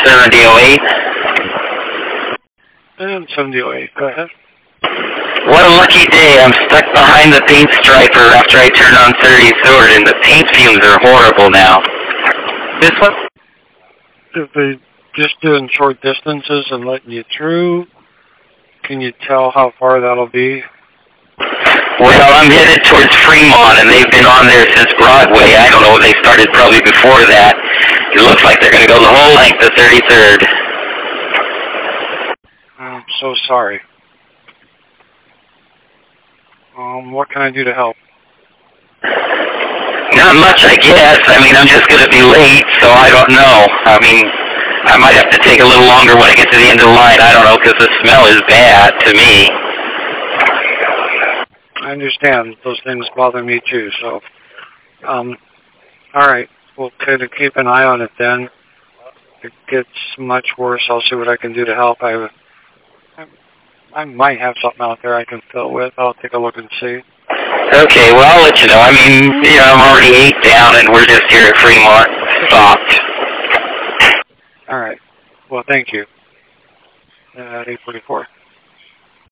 7008. And 7008, go ahead. What a lucky day. I'm stuck behind the paint striper after I turned on 33rd, and the paint fumes are horrible now. This one? If they just doing short distances and letting you through, can you tell how far that'll be? Well, I'm headed towards Fremont, and they've been on there since Broadway. I don't know, they started probably before that. It looks like they're going to go the whole length of 33rd. I'm so sorry. What can I do to help? Not much, I guess. I mean, I'm just going to be late, so I don't know. I mean, I might have to take a little longer when I get to the end of the line. I don't know, because the smell is bad to me. I understand. Those things bother me too, so... all right. We'll kind of keep an eye on it then. If it gets much worse, I'll see what I can do to help. I might have something out there I can fill with. I'll take a look and see. Okay, well, I'll let you know. I mean, you know, I'm already 8 down, and we're just here at Fremont. Stopped. All right. Well, thank you. 844.